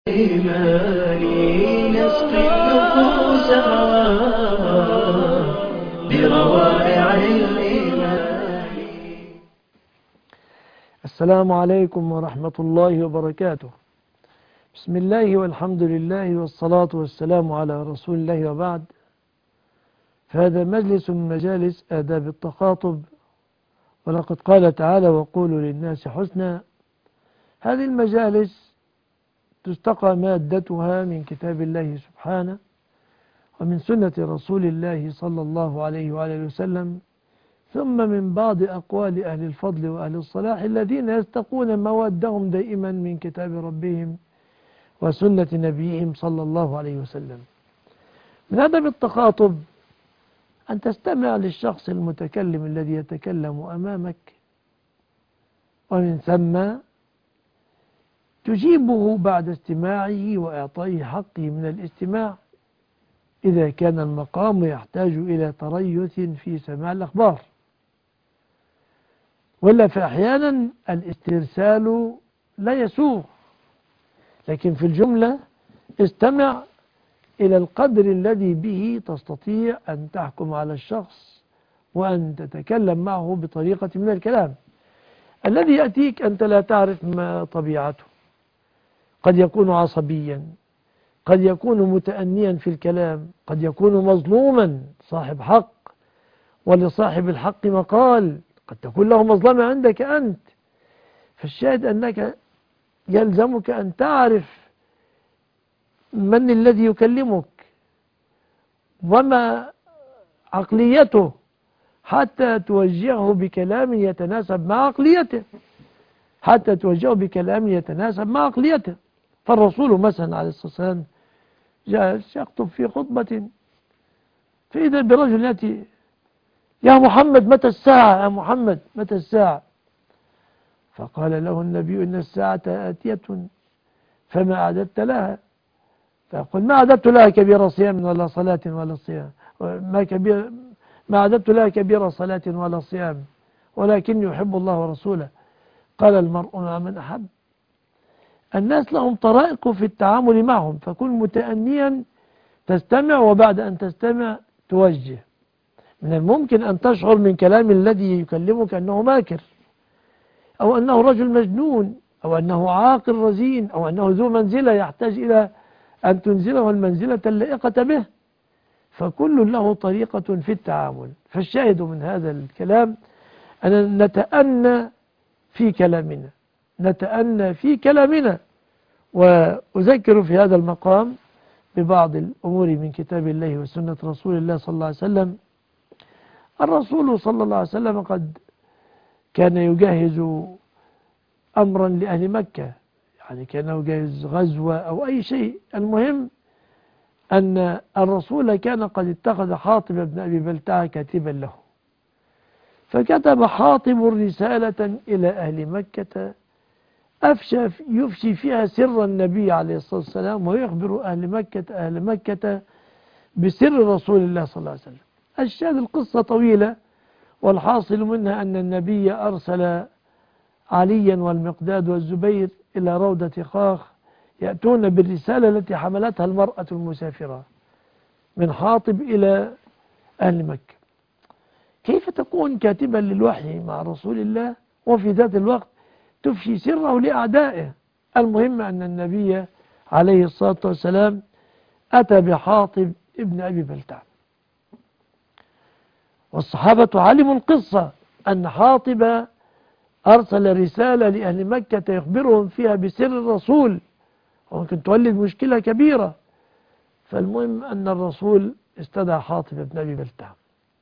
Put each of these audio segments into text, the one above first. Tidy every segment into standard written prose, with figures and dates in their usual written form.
إيماني نسقي النفوس بروائع الإيمان. السلام عليكم ورحمة الله وبركاته. بسم الله والحمد لله والصلاة والسلام على رسول الله وبعد. فهذا مجلس من مجالس آداب التخاطب، ولقد قال تعالى: وقولوا للناس حسنا. هذه المجالس تستقى مادتها من كتاب الله سبحانه ومن سنة رسول الله صلى الله عليه وآله وسلم، ثم من بعض أقوال أهل الفضل وأهل الصلاح الذين يستقون موادهم دائما من كتاب ربهم وسنة نبيهم صلى الله عليه وسلم. من أدب التخاطب أن تستمع للشخص المتكلم الذي يتكلم أمامك، ومن ثم تجيبه بعد استماعه وإعطائه حقه من الاستماع إذا كان المقام يحتاج إلى تريث في سماع الأخبار، ولا فأحيانا الاسترسال لا يسوغ، لكن في الجملة استمع إلى القدر الذي به تستطيع أن تحكم على الشخص وأن تتكلم معه بطريقة من الكلام. الذي يأتيك أنت لا تعرف ما طبيعته، قد يكون عصبيا، قد يكون متأنيا في الكلام، قد يكون مظلوما صاحب حق، ولصاحب الحق مقال، قد تكون له مظلمة عندك أنت. فالشاهد أنك يلزمك أن تعرف من الذي يكلمك وما عقليته حتى توجهه بكلام يتناسب مع عقليته، فالرسول مثلا عليه الصلاة والسلام جاء يخطب في خطبة، فإذا برجل يأتي: يا محمد متى الساعة؟ يا محمد متى الساعة؟ فقال له النبي: إن الساعة آتية فما أعددت لها. فيقول: ما أعددت لها كبير صيام ولا صلاة ولا صيام، ما أعددت لها كبير صلاة ولا صيام، ولكن يحب الله ورسوله. قال: المرء مع من أحب. الناس لهم طرائق في التعامل معهم، فكن متأنيا تستمع، وبعد أن تستمع توجه. من الممكن أن تشعر من كلام الذي يكلمك أنه ماكر، أو أنه رجل مجنون، أو أنه عاقل رزين، أو أنه ذو منزلة يحتاج إلى أن تنزله المنزلة اللائقة به، فكل له طريقة في التعامل. فالشاهد من هذا الكلام أن نتأنى في كلامنا. وأذكر في هذا المقام ببعض الأمور من كتاب الله وسنة رسول الله صلى الله عليه وسلم. الرسول صلى الله عليه وسلم قد كان يجهز أمرا لأهل مكة، يعني كان يجهز غزوة أو أي شيء. المهم أن الرسول كان قد اتخذ حاطب بن أبي بلتعة كاتبا له، فكتب حاطب رسالة إلى أهل مكة يفشي فيها سر النبي عليه الصلاة والسلام، ويخبر أهل مكة بسر رسول الله صلى الله عليه وسلم. الشاهد القصة طويلة، والحاصل منها أن النبي أرسل عليا والمقداد والزبير إلى روضة خاخ يأتون بالرسالة التي حملتها المرأة المسافرة من حاطب إلى أهل مكة. كيف تكون كاتبا للوحي مع رسول الله وفي ذات الوقت تفشي سره لأعدائه؟ المهم أن النبي عليه الصلاة والسلام أتى بحاطب ابن أبي بلتعة، والصحابة علموا القصة أن حاطب أرسل رسالة لأهل مكة يخبرهم فيها بسر الرسول، وممكن تولد مشكلة كبيرة. فالمهم أن الرسول استدعى حاطب بن أبي بلتعة،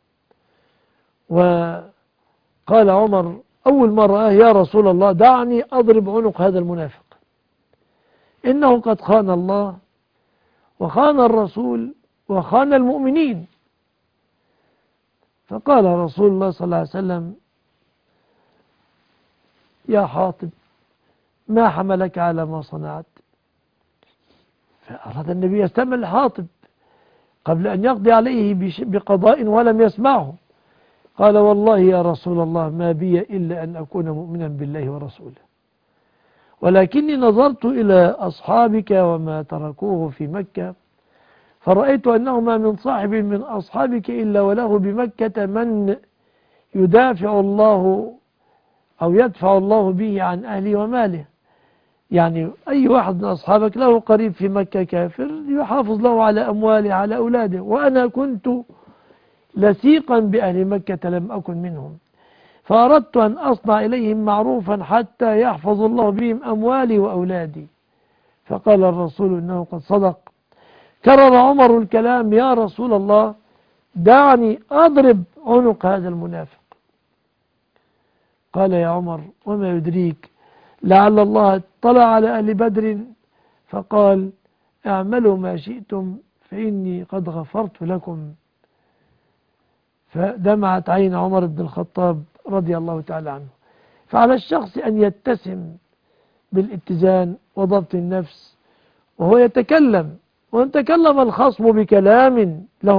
وقال عمر أول مرة: يا رسول الله، دعني أضرب عنق هذا المنافق، إنه قد خان الله وخان الرسول وخان المؤمنين. فقال رسول الله صلى الله عليه وسلم: يا حاطب، ما حملك على ما صنعت؟ فأراد النبي يستمع لحاطب قبل أن يقضي عليه بقضاء ولم يسمعه. قال: والله يا رسول الله، ما بي إلا أن أكون مؤمنا بالله ورسوله، ولكني نظرت إلى أصحابك وما تركوه في مكة، فرأيت أنه ما من صاحب من أصحابك إلا وله بمكة من يدافع الله أو يدفع الله به عن أهله وماله. يعني أي واحد من أصحابك له قريب في مكة كافر يحافظ له على أمواله على أولاده، وأنا كنت لسيقا بأهل مكة لم أكن منهم، فأردت أن أصنع إليهم معروفا حتى يحفظ الله بهم أموالي وأولادي. فقال الرسول إنه قد صدق. كرر عمر الكلام: يا رسول الله دعني أضرب عنق هذا المنافق. قال: يا عمر وما يدريك لعل الله اطلع على أهل بدر فقال: اعملوا ما شئتم فإني قد غفرت لكم. فدمعت عين عمر بن الخطاب رضي الله تعالى عنه. فعلى الشخص أن يتسم بالاتزان وضبط النفس وهو يتكلم، وإن تكلم الخصم بكلام له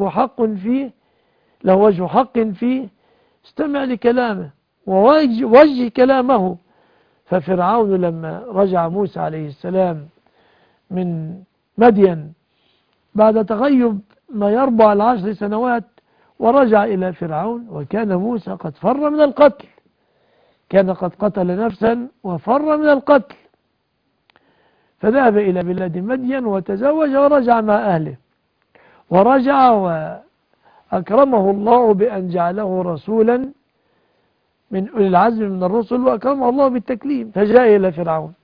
وجه حق فيه استمع لكلامه ووجه كلامه. ففرعون لما رجع موسى عليه السلام من مدين بعد تغيب ما يربع 10 سنوات ورجع إلى فرعون، وكان موسى قد فر من القتل، كان قد قتل نفسا وفر من القتل، فذهب إلى بلاد مدين وتزوج ورجع مع أهله، ورجع وأكرمه الله بأن جعله رسولا من أولي العزم من الرسل، وأكرمه الله بالتكليم. فجاء إلى فرعون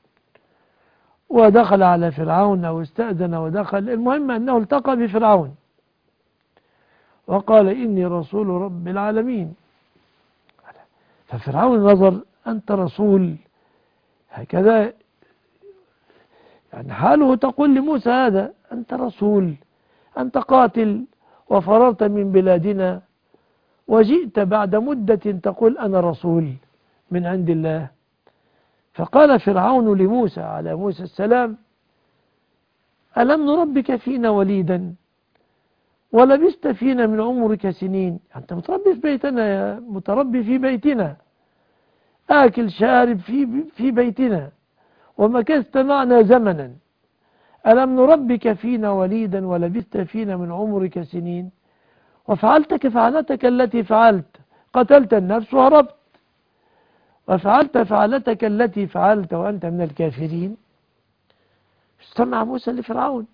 ودخل على فرعون أو استأذن ودخل، المهم أنه التقى بفرعون وقال: إني رسول رب العالمين. ففرعون نظر: أنت رسول؟ هكذا يعني حاله تقول لموسى هذا: أنت رسول، أنت قاتل وفررت من بلادنا وجئت بعد مدة تقول أنا رسول من عند الله. فقال فرعون لموسى على موسى السلام: ألم نربك فينا وليدا ولبست فينا من عمرك سنين؟ أنت متربي في بيتنا، يا متربي في بيتنا، آكل شارب في بيتنا، ومكثت معنا زمنا. ألم نربك فينا وليدا ولبست فينا من عمرك سنين؟ وفعلت كفعلتك التي فعلت، قتلت النفس وهربت، وفعلت فعلتك التي فعلت وأنت من الكافرين. استمع موسى لفرعون.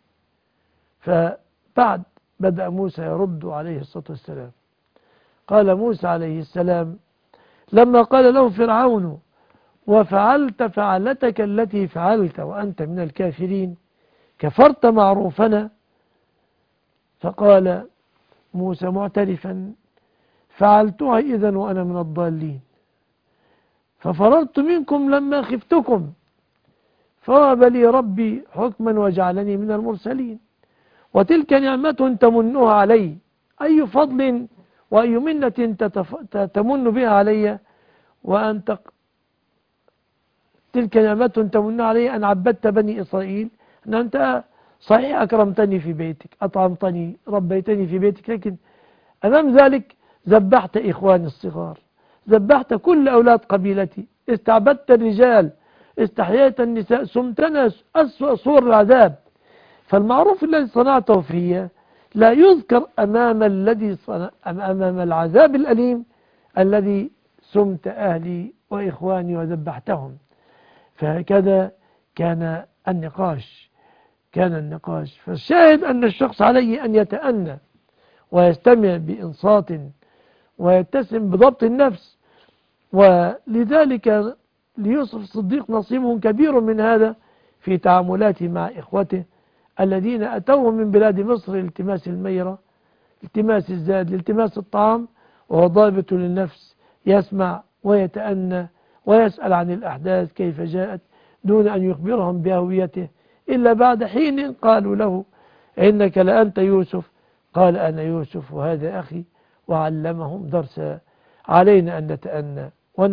فبعد بدأ موسى يرد عليه الصلاة والسلام. قال موسى عليه السلام لما قال له فرعون: وفعلت فعلتك التي فعلت وأنت من الكافرين، كفرت معروفنا؟ فقال موسى معترفا: فعلتها إذن وأنا من الضالين، ففررت منكم لما خفتكم، فوهب لي ربي حكما وجعلني من المرسلين، وتلك نعمة تمنها علي. أي فضل وأي منة تمن بها علي تلك نعمة تمنها علي أن عبدت بني إسرائيل، أن أنت صحيح أكرمتني في بيتك، أطعمتني، ربيتني في بيتك، لكن أمام ذلك ذبحت إخواني الصغار، ذبحت كل أولاد قبيلتي، استعبدت الرجال، استحييت النساء، سمتنا أسوأ صور العذاب. فالمعروف الذي صنعته فيه لا يذكر أمام أمام العذاب الأليم الذي سمت أهلي وإخواني وذبحتهم. فهكذا كان النقاش. فالشاهد أن الشخص عليه أن يتأنى ويستمع بإنصات ويتسم بضبط النفس. ولذلك ليوسف الصديق نصيب كبير من هذا في تعاملاته مع إخوته الذين أتوه من بلاد مصر لالتماس الميرة، التماس الزاد، لالتماس الطعام، وهو ضابط للنفس، يسمع ويتأنى ويسأل عن الأحداث كيف جاءت دون أن يخبرهم بهويته إلا بعد حين قالوا له: إنك لأنت يوسف؟ قال: أنا يوسف وهذا أخي. وعلمهم درسا. علينا أن نتأنى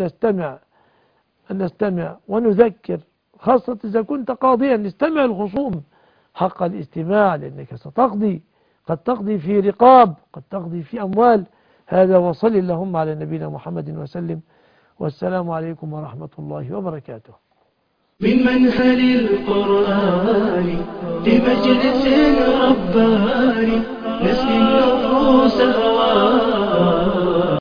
ونستمع ونذكر، خاصة إذا كنت قاضيا نستمع الخصوم حق الاستماع، لأنك قد تقضي في رقاب، قد تقضي في أموال. هذا وصل اللهم على نبينا محمد وسلم، والسلام عليكم ورحمة الله وبركاته. من منهل القرآن في مجلس رباني